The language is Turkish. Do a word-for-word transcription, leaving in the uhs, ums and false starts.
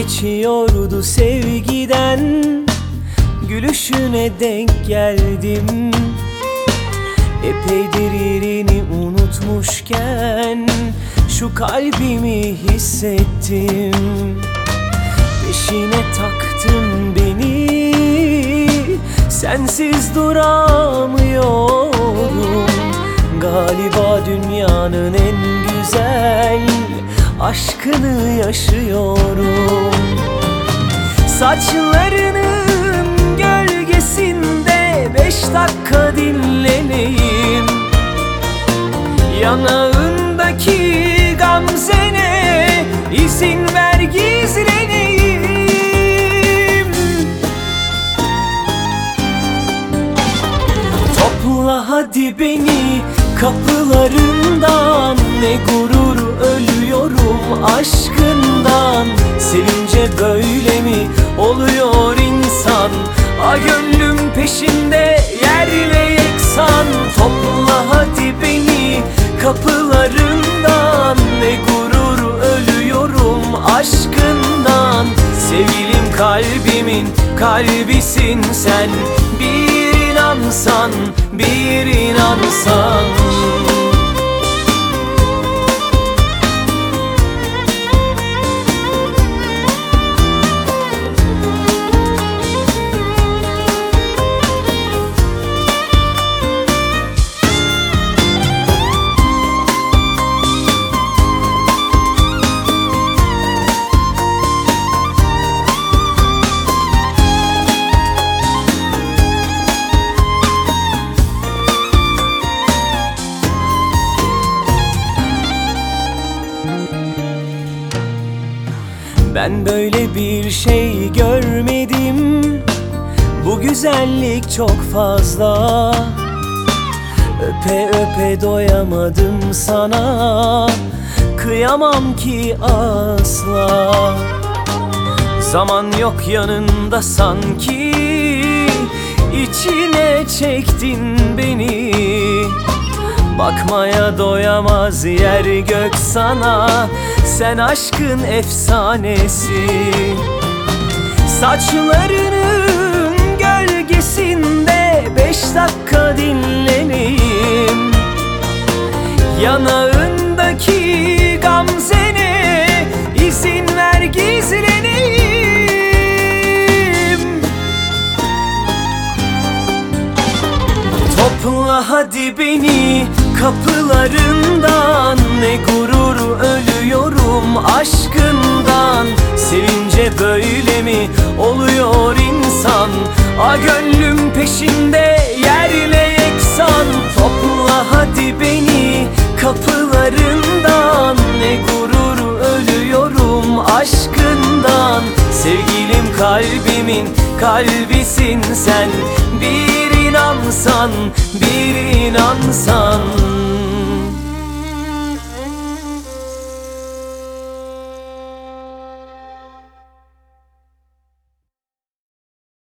geçiyordu sevgiden, gülüşüne denk geldim. Epeydir yerini unutmuşken şu kalbimi hissettim. Peşine taktın beni, sensiz duramıyorum. Galiba dünyanın en güzel aşkını yaşıyorum. Saçlarının gölgesinde beş dakika dinleneyim. Yanağındaki gamzene izin ver gizleneyim. Topla hadi beni kapılarından, ne gurur ölüyorum aşkından. Sevince böyle mi oluyor insan? A gönlüm peşinde yerle yeksan. Topla hadi beni kapılarından, ne gurur ölüyorum aşkından. Sevilim kalbimin kalbisin sen, bir inansan, bir inansan. Ben böyle bir şey görmedim, bu güzellik çok fazla. Öpe öpe doyamadım sana, kıyamam ki asla. Zaman yok yanında sanki, içine çektin beni. Bakmaya doyamaz yer gök sana, sen aşkın efsanesi. Saçlarının gölgesinde beş dakika dinleneyim. Yanağındaki gamzene izin ver gizleneyim. Topla hadi beni kapılarından, ne gurur ölüyorum aşkından. Sevince böyle mi oluyor insan? A gönlüm peşinde yerle yeksan. Topla hadi beni kapılarından, ne gurur ölüyorum aşkından. Sevgilim kalbimin kalbisin sen, bir inansan, bir inansan.